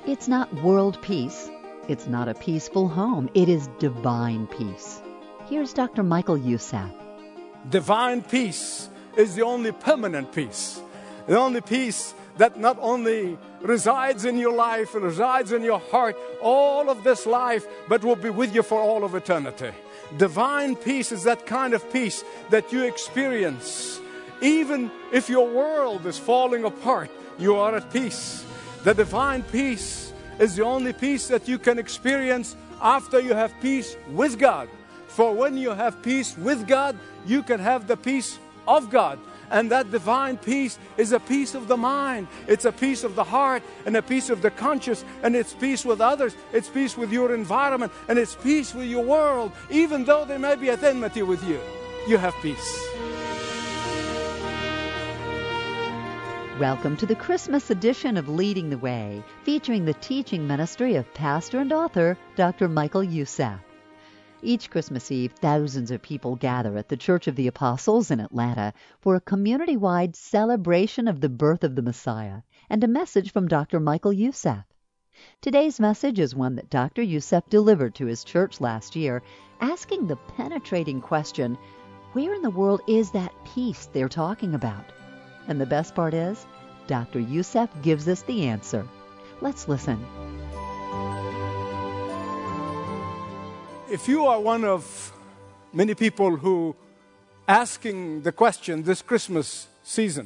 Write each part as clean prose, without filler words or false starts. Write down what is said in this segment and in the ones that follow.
It's not world peace. It's not a peaceful home. It is divine peace. Here's Dr. Michael Youssef. Divine peace is the only permanent peace. The only peace that not only resides in your life and resides in your heart all of this life, but will be with you for all of eternity. Divine peace is that kind of peace that you experience. Even if your world is falling apart, you are at peace. The divine peace is the only peace that you can experience after you have peace with God. For when you have peace with God, you can have the peace of God. And that divine peace is a peace of the mind. It's a peace of the heart and a peace of the conscience. And it's peace with others. It's peace with your environment. And it's peace with your world. Even though they may be at enmity with you, you have peace. Welcome to the Christmas edition of Leading the Way, featuring the teaching ministry of pastor and author Dr. Michael Youssef. Each Christmas Eve, thousands of people gather at the Church of the Apostles in Atlanta for a community-wide celebration of the birth of the Messiah and a message from Dr. Michael Youssef. Today's message is one that Dr. Youssef delivered to his church last year, asking the penetrating question, where in the world is that peace they're talking about? And the best part is, Dr. Youssef gives us the answer. Let's listen. If you are one of many people who asking the question this Christmas season,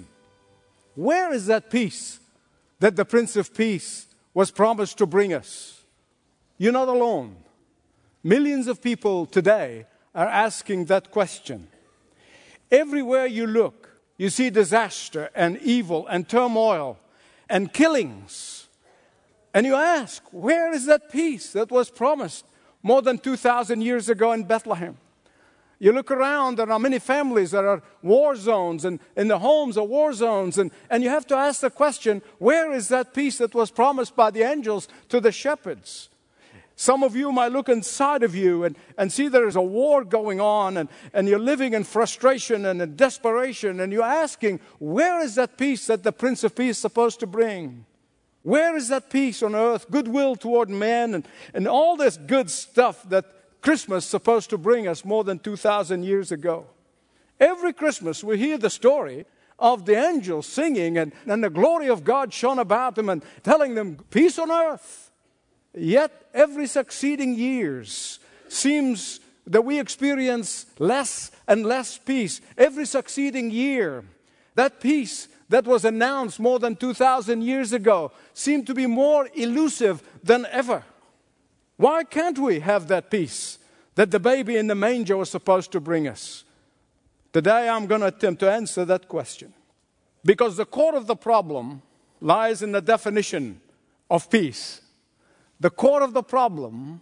where is that peace that the Prince of Peace was promised to bring us? You're not alone. Millions of people today are asking that question. Everywhere you look, you see disaster and evil and turmoil and killings. And you ask, where is that peace that was promised more than 2,000 years ago in Bethlehem? You look around, there are many families that are war zones, and in the homes are war zones. And you have to ask the question, where is that peace that was promised by the angels to the shepherds? Some of you might look inside of you and see there is a war going on, and you're living in frustration and in desperation, and you're asking, where is that peace that the Prince of Peace is supposed to bring? Where is that peace on earth, goodwill toward men, and all this good stuff that Christmas is supposed to bring us more than 2,000 years ago? Every Christmas we hear the story of the angels singing, and the glory of God shone about them and telling them, peace on earth. Yet every succeeding years seems that we experience less and less peace. Every succeeding year, that peace that was announced more than 2,000 years ago seemed to be more elusive than ever. Why can't we have that peace that the baby in the manger was supposed to bring us? Today I'm going to attempt to answer that question. Because the core of the problem lies in the definition of peace. The core of the problem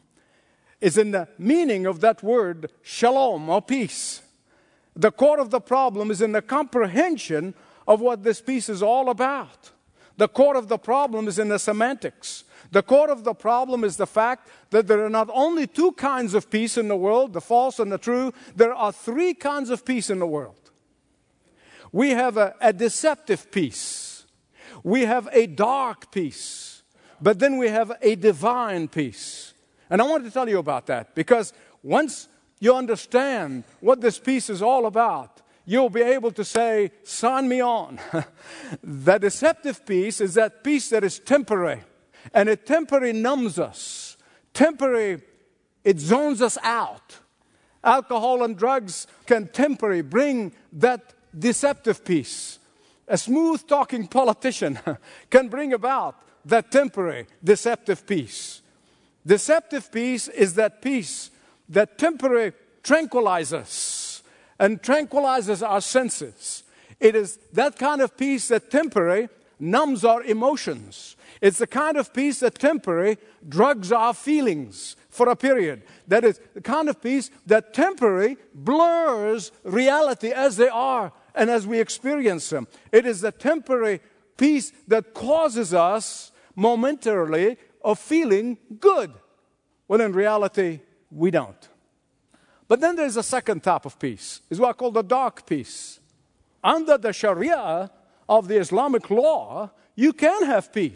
is in the meaning of that word, shalom, or peace. The core of the problem is in the comprehension of what this peace is all about. The core of the problem is in the semantics. The core of the problem is the fact that there are not only two kinds of peace in the world, the false and the true, there are three kinds of peace in the world. We have a deceptive peace. We have a dark peace. But then we have a divine peace. And I want to tell you about that, because once you understand what this peace is all about, you'll be able to say, sign me on. The deceptive peace is that peace that is temporary. And it temporarily numbs us. Temporary, it zones us out. Alcohol and drugs can temporarily bring that deceptive peace. A smooth-talking politician can bring about that temporary, deceptive peace. Deceptive peace is that peace that temporarily tranquilizes us and tranquilizes our senses. It is that kind of peace that temporarily numbs our emotions. It's the kind of peace that temporarily drugs our feelings for a period. That is the kind of peace that temporarily blurs reality as they are and as we experience them. It is the temporary peace that causes us momentarily of feeling good, when in reality we don't. But then there's a second type of peace. It's what I call the dark peace. Under the Sharia of the Islamic law, you can have peace.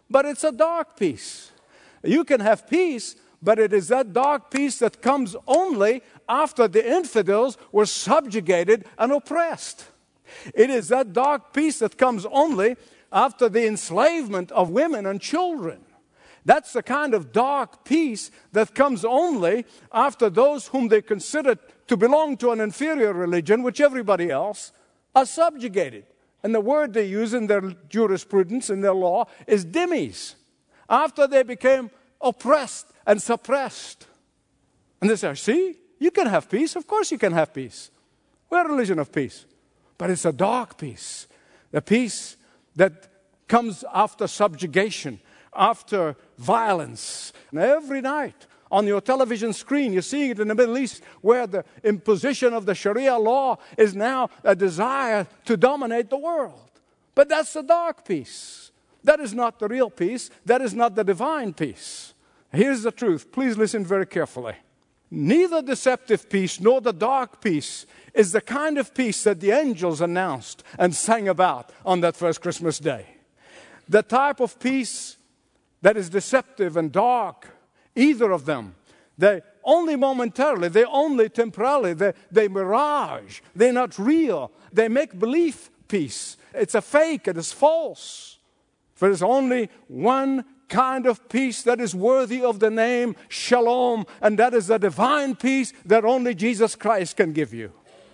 but it's a dark peace. You can have peace, but it is that dark peace that comes only after the infidels were subjugated and oppressed. It is that dark peace that comes only after the enslavement of women and children. That's the kind of dark peace that comes only after those whom they consider to belong to an inferior religion, which everybody else, are subjugated. And the word they use in their jurisprudence, in their law, is dhimmis. After they became oppressed and suppressed. And they say, see, you can have peace. Of course you can have peace. We're a religion of peace. But it's a dark peace. The peace that comes after subjugation, after violence. And every night on your television screen, you're seeing it in the Middle East, where the imposition of the Sharia law is now a desire to dominate the world. But that's the dark peace. That is not the real peace. That is not the divine peace. Here's the truth. Please listen very carefully. Neither deceptive peace nor the dark peace is the kind of peace that the angels announced and sang about on that first Christmas day. The type of peace that is deceptive and dark, either of them, they only momentarily, they only temporarily, they mirage, they're not real, they make believe peace. It's a fake, it is false. There is only one kind of peace that is worthy of the name Shalom, and that is the divine peace that only Jesus Christ can give you.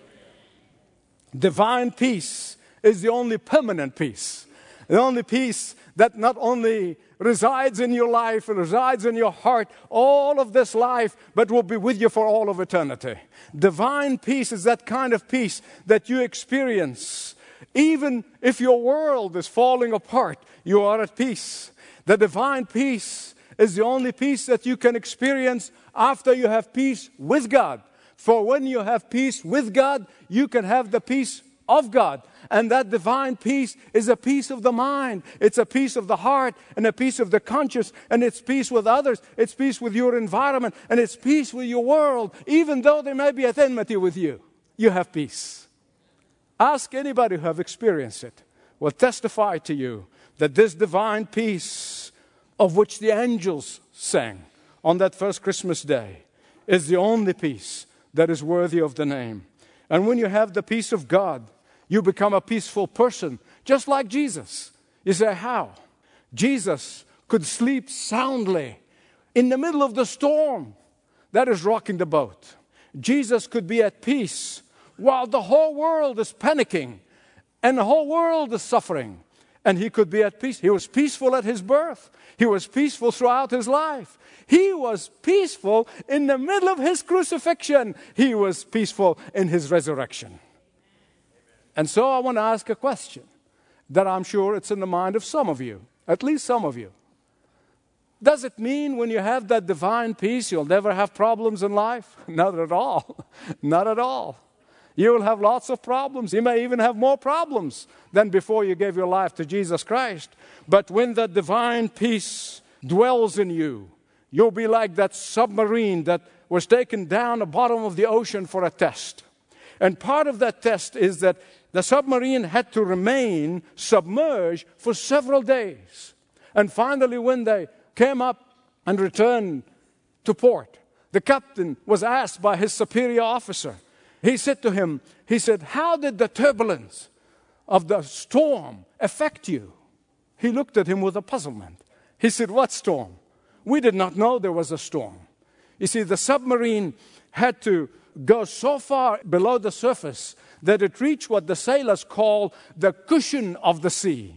Divine peace is the only permanent peace. The only peace that not only resides in your life, resides in your heart, all of this life, but will be with you for all of eternity. Divine peace is that kind of peace that you experience. Even if your world is falling apart, you are at peace. The divine peace is the only peace that you can experience after you have peace with God. For when you have peace with God, you can have the peace of God. And that divine peace is a peace of the mind. It's a peace of the heart and a peace of the conscience. And it's peace with others. It's peace with your environment. And it's peace with your world. Even though they may be at enmity with you, you have peace. Ask anybody who have experienced it. Will testify to you that this divine peace of which the angels sang on that first Christmas day is the only peace that is worthy of the name. And when you have the peace of God, you become a peaceful person, just like Jesus. You say, how? Jesus could sleep soundly in the middle of the storm that is rocking the boat. Jesus could be at peace while the whole world is panicking and the whole world is suffering. And he could be at peace. He was peaceful at his birth. He was peaceful throughout his life. He was peaceful in the middle of his crucifixion. He was peaceful in his resurrection. And so I want to ask a question that I'm sure it's in the mind of some of you, at least some of you. Does it mean when you have that divine peace, you'll never have problems in life? Not at all. Not at all. You will have lots of problems. You may even have more problems than before you gave your life to Jesus Christ. But when the divine peace dwells in you, you'll be like that submarine that was taken down the bottom of the ocean for a test. And part of that test is that the submarine had to remain submerged for several days. And finally, when they came up and returned to port, the captain was asked by his superior officer. He said to him, how did the turbulence of the storm affect you? He looked at him with a puzzlement. He said, what storm? We did not know there was a storm. You see, the submarine had to go so far below the surface that it reached what the sailors call the cushion of the sea.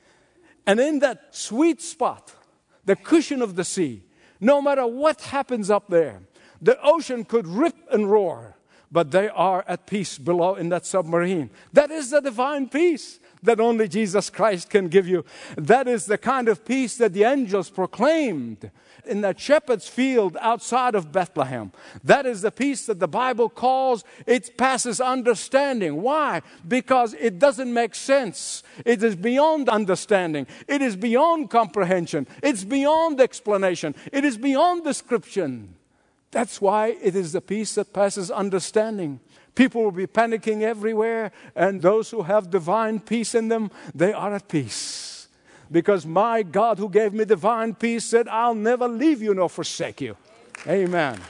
And in that sweet spot, the cushion of the sea, no matter what happens up there, the ocean could rip and roar. But they are at peace below in that submarine. That is the divine peace that only Jesus Christ can give you. That is the kind of peace that the angels proclaimed in that shepherd's field outside of Bethlehem. That is the peace that the Bible calls it passes understanding. Why? Because it doesn't make sense. It is beyond understanding. It is beyond comprehension. It's beyond explanation. It is beyond description. That's why it is the peace that passes understanding. People will be panicking everywhere, and those who have divine peace in them, they are at peace. because my God who gave me divine peace said, I'll never leave you nor forsake you. Amen.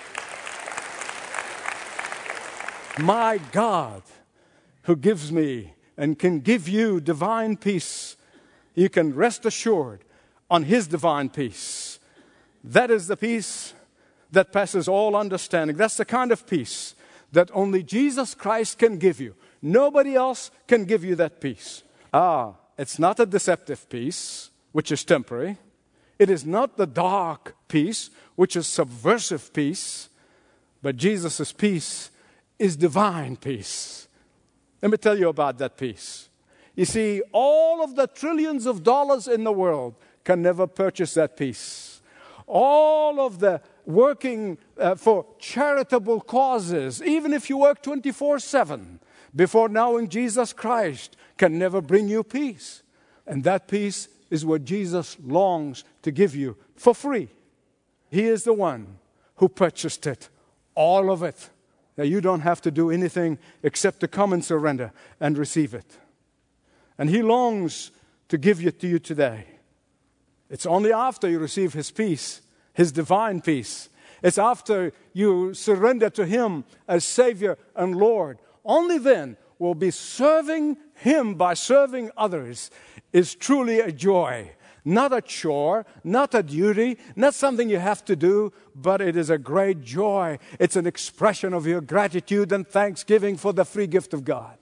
My God who gives me and can give you divine peace, you can rest assured on His divine peace. That is the peace that passes all understanding. That's the kind of peace that only Jesus Christ can give you. Nobody else can give you that peace. It's not a deceptive peace, which is temporary. It is not the dark peace, which is subversive peace. But Jesus' peace is divine peace. Let me tell you about that peace. You see, all of the trillions of dollars in the world can never purchase that peace. All of the working for charitable causes, even if you work 24/7 before knowing Jesus Christ, can never bring you peace. And that peace is what Jesus longs to give you for free. He is the one who purchased it, all of it. Now you don't have to do anything except to come and surrender and receive it. And He longs to give it to you today. It's only after you receive His peace, His divine peace. It's after you surrender to Him as Savior and Lord. Only then will be serving Him by serving others is truly a joy. Not a chore, not a duty, not something you have to do, but it is a great joy. It's an expression of your gratitude and thanksgiving for the free gift of God.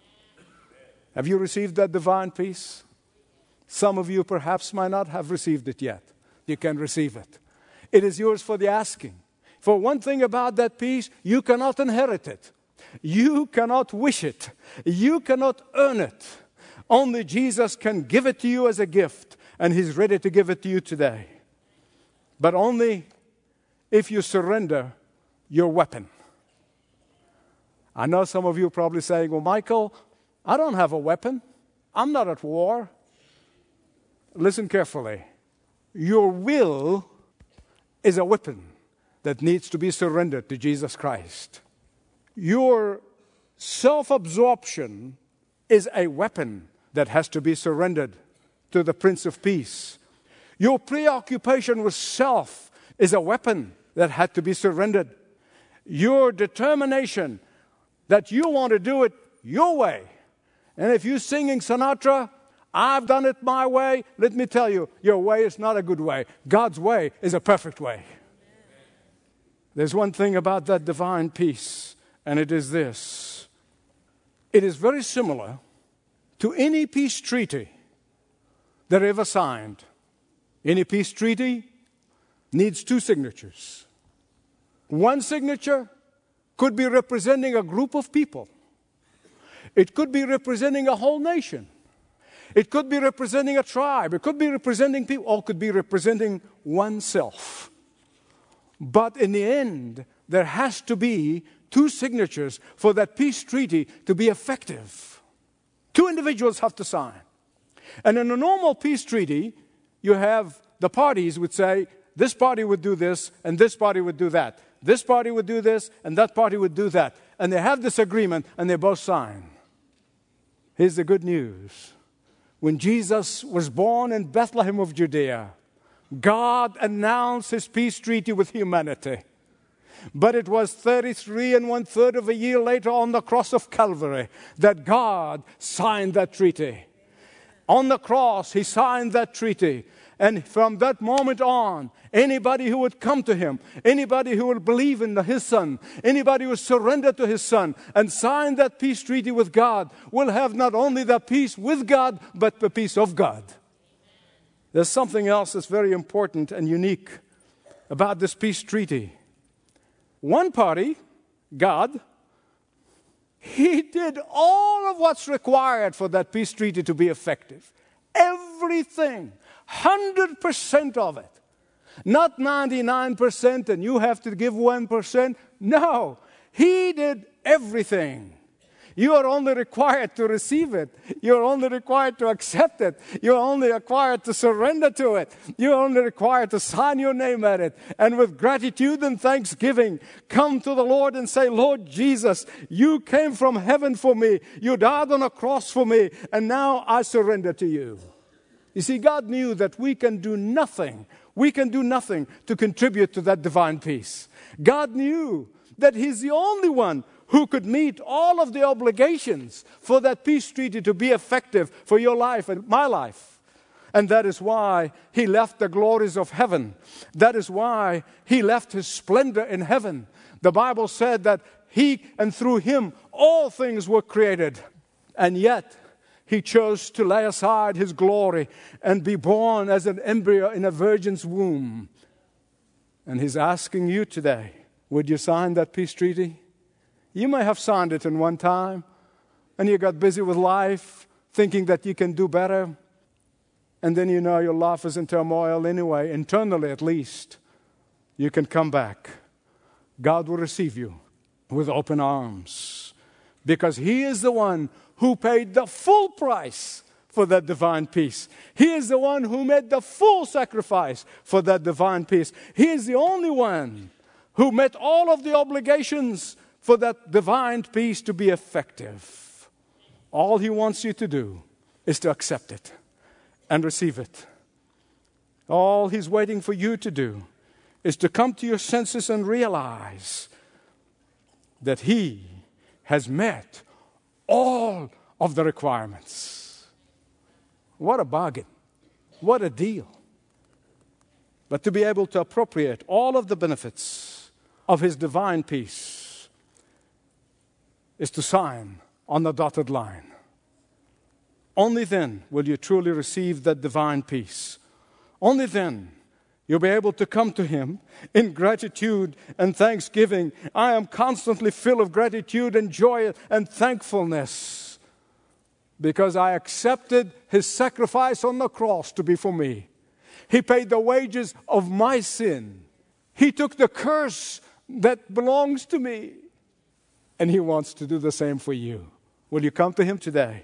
Have you received that divine peace? Some of you perhaps might not have received it yet. You can receive it. It is yours for the asking. For one thing about that peace, you cannot inherit it. You cannot wish it. You cannot earn it. Only Jesus can give it to you as a gift, and He's ready to give it to you today. But only if you surrender your weapon. I know some of you are probably saying, well, Michael, I don't have a weapon. I'm not at war. Listen carefully. Your will is a weapon that needs to be surrendered to Jesus Christ. Your self-absorption is a weapon that has to be surrendered to the Prince of Peace. Your preoccupation with self is a weapon that had to be surrendered. Your determination that you want to do it your way. And if you're singing Sinatra, I've done it my way, let me tell you, your way is not a good way. God's way is a perfect way. There's one thing about that divine peace, and it is this. It is very similar to any peace treaty that ever signed. Any peace treaty needs two signatures. One signature could be representing a group of people. It could be representing a whole nation. It could be representing a tribe. It could be representing people, or it could be representing oneself. But in the end, there has to be two signatures for that peace treaty to be effective. Two individuals have to sign. And in a normal peace treaty, you have the parties would say, this party would do this, and this party would do that. This party would do this, and that party would do that. And they have this agreement, and they both sign. Here's the good news. When Jesus was born in Bethlehem of Judea, God announced His peace treaty with humanity. But it was 33 1/3 of a year later on the cross of Calvary that God signed that treaty. On the cross, He signed that treaty. And from that moment on, anybody who would come to Him, anybody who would believe in His Son, anybody who would surrender to His Son and sign that peace treaty with God will have not only the peace with God, but the peace of God. There's something else that's very important and unique about this peace treaty. One party, God, He did all of what's required for that peace treaty to be effective. Everything. 100% of it. Not 99% and you have to give 1%. No, He did everything. You are only required to receive it. You are only required to accept it. You are only required to surrender to it. You are only required to sign your name at it. And with gratitude and thanksgiving, come to the Lord and say, Lord Jesus, You came from heaven for me. You died on a cross for me. And now I surrender to You. You see, God knew that we can do nothing. We can do nothing to contribute to that divine peace. God knew that He's the only one who could meet all of the obligations for that peace treaty to be effective for your life and my life. And that is why He left the glories of heaven. That is why He left His splendor in heaven. The Bible said that He and through Him all things were created. And yet He chose to lay aside His glory and be born as an embryo in a virgin's womb. And He's asking you today, would you sign that peace treaty? You may have signed it in one time, and you got busy with life, thinking that you can do better. And then you know your life is in turmoil anyway, internally at least. You can come back. God will receive you with open arms, because He is the one who paid the full price for that divine peace. He is the one who made the full sacrifice for that divine peace. He is the only one who met all of the obligations for that divine peace to be effective. All He wants you to do is to accept it and receive it. All He's waiting for you to do is to come to your senses and realize that He has met all of the requirements. What a bargain. What a deal. But to be able to appropriate all of the benefits of His divine peace is to sign on the dotted line. Only then will you truly receive that divine peace. Only then you'll be able to come to Him in gratitude and thanksgiving. I am constantly filled of gratitude and joy and thankfulness because I accepted His sacrifice on the cross to be for me. He paid the wages of my sin. He took the curse that belongs to me. And He wants to do the same for you. Will you come to Him today?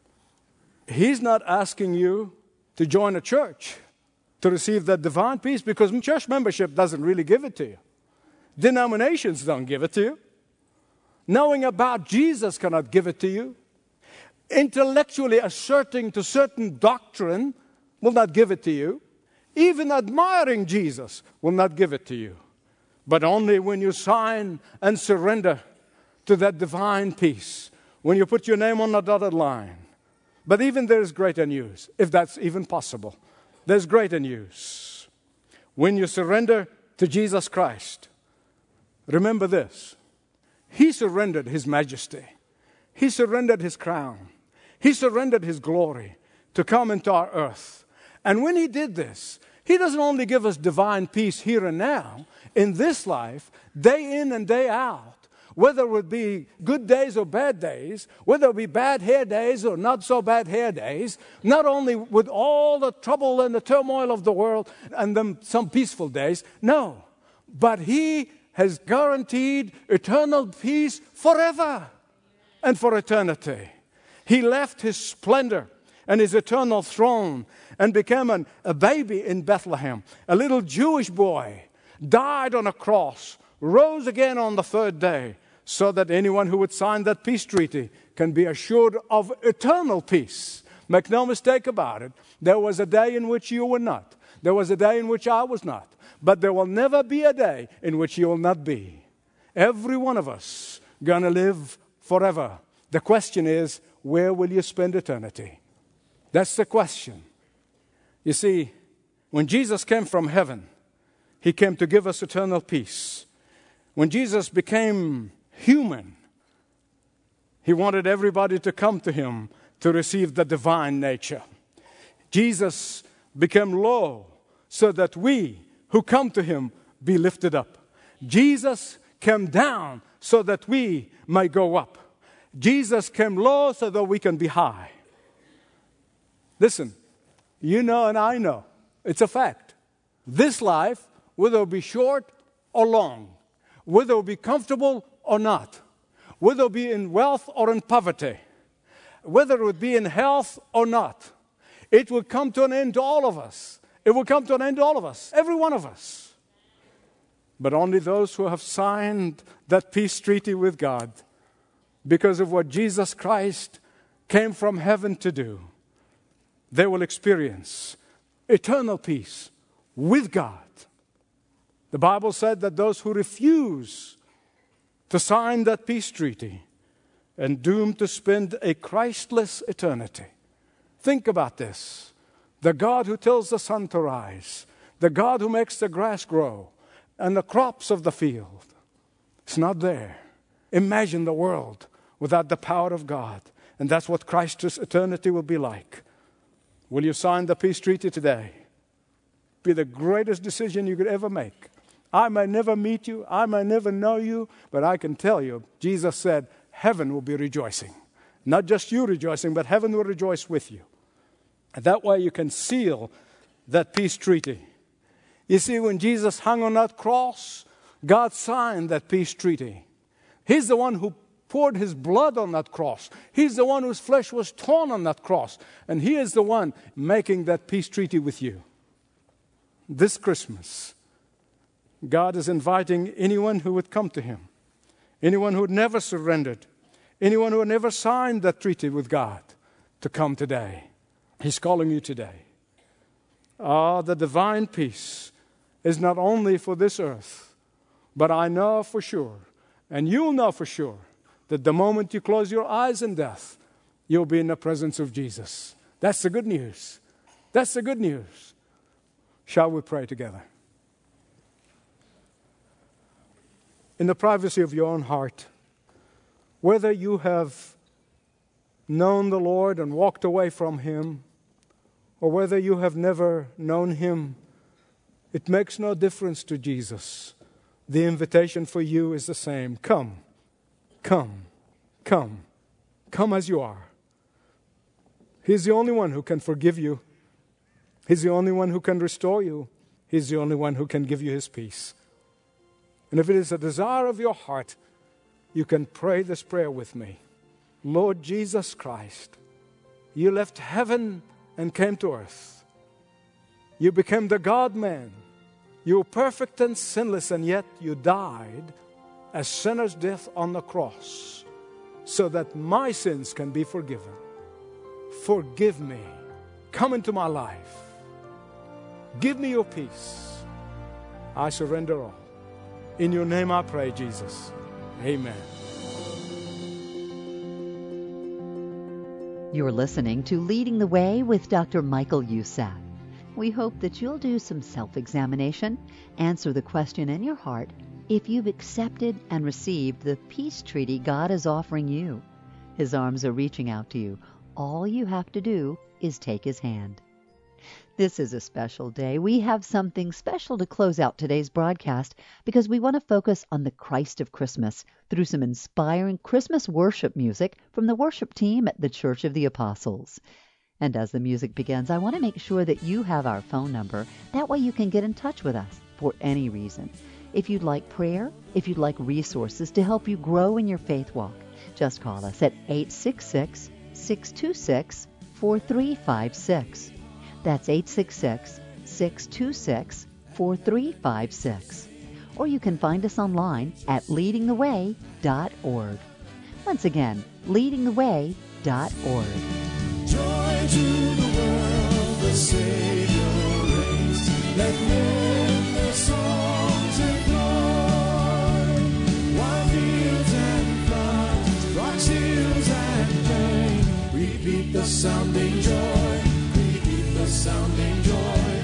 He's not asking you to join a church to receive that divine peace, because church membership doesn't really give it to you. Denominations don't give it to you. Knowing about Jesus cannot give it to you. Intellectually asserting to certain doctrine will not give it to you. Even admiring Jesus will not give it to you. But only when you sign and surrender to that divine peace, when you put your name on the dotted line. But even there is greater news, if that's even possible. There's greater news. When you surrender to Jesus Christ, remember this. He surrendered His majesty. He surrendered His crown. He surrendered His glory to come into our earth. And when He did this, He doesn't only give us divine peace here and now, in this life, day in and day out. Whether it would be good days or bad days, whether it be bad hair days or not so bad hair days, not only with all the trouble and the turmoil of the world and then some peaceful days, no. But He has guaranteed eternal peace forever and for eternity. He left His splendor and His eternal throne and became a baby in Bethlehem, a little Jewish boy, died on a cross, rose again on the third day, so that anyone who would sign that peace treaty can be assured of eternal peace. Make no mistake about it. There was a day in which you were not. There was a day in which I was not. But there will never be a day in which you will not be. Every one of us going to live forever. The question is, where will you spend eternity? That's the question. You see, when Jesus came from heaven, He came to give us eternal peace. When Jesus became human, He wanted everybody to come to Him to receive the divine nature. Jesus became low so that we who come to Him be lifted up. Jesus came down so that we may go up. Jesus came low so that we can be high. Listen, you know and I know, it's a fact. This life, whether it be short or long, whether it be comfortable or not, whether it be in wealth or in poverty, whether it would be in health or not, it will come to an end to all of us. It will come to an end to all of us, every one of us. But only those who have signed that peace treaty with God because of what Jesus Christ came from heaven to do they will experience eternal peace with God. The Bible said that those who refuse to sign that peace treaty are doomed to spend a Christless eternity. Think about this. The God who tells the sun to rise, the God who makes the grass grow and the crops of the field, it's not there. Imagine the world without the power of God. And that's what Christ's eternity will be like. Will you sign the peace treaty today? Be the greatest decision you could ever make. I may never meet you, I may never know you, but I can tell you, Jesus said, heaven will be rejoicing. Not just you rejoicing, but heaven will rejoice with you. And that way you can seal that peace treaty. You see, when Jesus hung on that cross, God signed that peace treaty. He's the one who poured his blood on that cross. He's the one whose flesh was torn on that cross. And he is the one making that peace treaty with you. This Christmas, God is inviting anyone who would come to him, anyone who had never surrendered, anyone who had never signed that treaty with God, to come today. He's calling you today. The divine peace is not only for this earth, but I know for sure, and you'll know for sure, that the moment you close your eyes in death, you'll be in the presence of Jesus. That's the good news. That's the good news. Shall we pray together? In the privacy of your own heart, whether you have known the Lord and walked away from him, or whether you have never known him, it makes no difference to Jesus. The invitation for you is the same. Come, come, come, come as you are. He's the only one who can forgive you. He's the only one who can restore you. He's the only one who can give you his peace. And if it is a desire of your heart, you can pray this prayer with me. Lord Jesus Christ, you left heaven and came to earth. You became the God-man. You were perfect and sinless, and yet you died a sinner's death on the cross so that my sins can be forgiven. Forgive me. Come into my life. Give me your peace. I surrender all. In your name I pray, Jesus. Amen. You're listening to Leading the Way with Dr. Michael Youssef. We hope that you'll do some self-examination, answer the question in your heart if you've accepted and received the peace treaty God is offering you. His arms are reaching out to you. All you have to do is take his hand. This is a special day. We have something special to close out today's broadcast because we want to focus on the Christ of Christmas through some inspiring Christmas worship music from the worship team at the Church of the Apostles. And as the music begins, I want to make sure that you have our phone number. That way you can get in touch with us for any reason. If you'd like prayer, if you'd like resources to help you grow in your faith walk, just call us at 866-626-4356. That's 866-626-4356. Or you can find us online at leadingtheway.org. Once again, leadingtheway.org. Joy to the world, the Savior reigns. Let men their songs employ. While fields and floods, rocks, hills and plain, repeat the sounding joy. Repeat the sounding joy.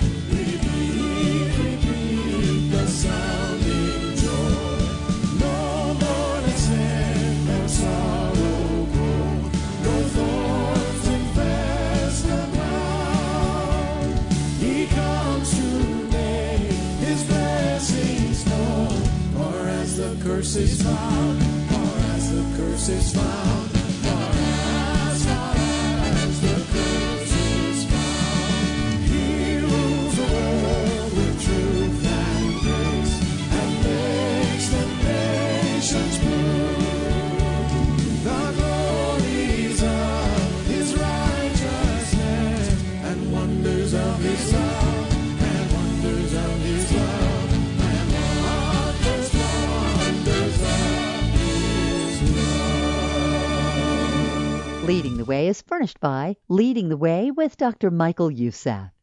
Repeat the sounding joy. No more sin and sorrow grow. No thorns infest the ground. He comes to make his blessings known. Or as the curse is found. Or as the curse is found. Or as the curse is found. He rules the world with truth and grace and makes the nations prove the glories of his righteousness and wonders of his love and wonders of his love and wonders of his love. Leading the the Way is furnished by Leading the Way with Dr. Michael Youssef.